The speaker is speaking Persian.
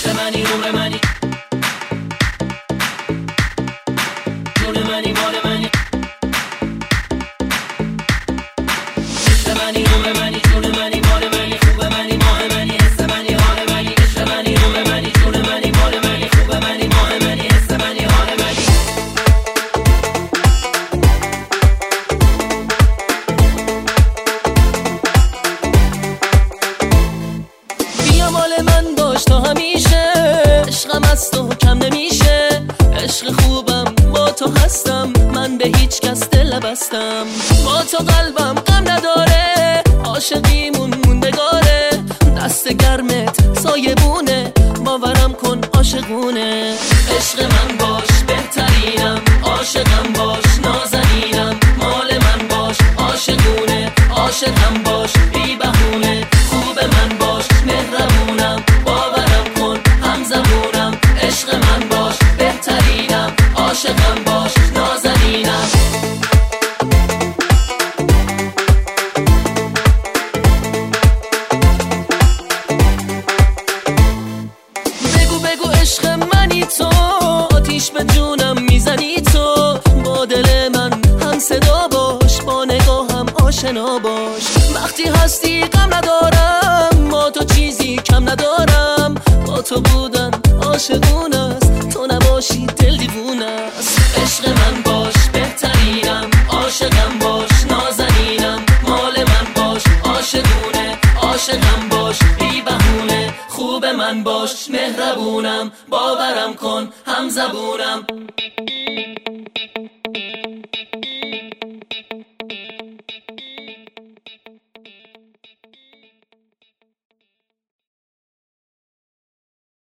حس منی نور منی جون منی مال منی حس منی نور منی جون منی مال منی خوب منی ماه منی حس منی حال منی عشق منی نور منی جون منی مال منی خوب منی ماه منی حس منی حال منی بیا مال من باش تا همیشه عشقم از تو کم نمیشه عشق خوبم با تو هستم من به هیچ کس دل نبستم با تو قلبم غم نداره عاشقیمون موندگاره دست گرمت سایبونه باورم کن عاشقونه عشق من باش بهترینم عاشقم باش نازنینم مال من باش عاشقونه عاشقم باش بی بهونه خوب من باش مهربونم باورم کن همزبونم عشق من باش بهترینم عاشقم باش نازنینم بگو عشق منی تو آتیش به جونم میزنی تو با دل من هم صدا باش با نگاهم آشنا باش وقتی هستی غم ندارم با تو چیزی کم ندارم با تو بودن عاشقون است تو نباشی دل دیوونه است عشق من باش بهترینم عاشقم باش نازنینم مال من باش عاشقونه عاشقم باش بی بهونه خوب من باش مهربونم باورم کن همزبونم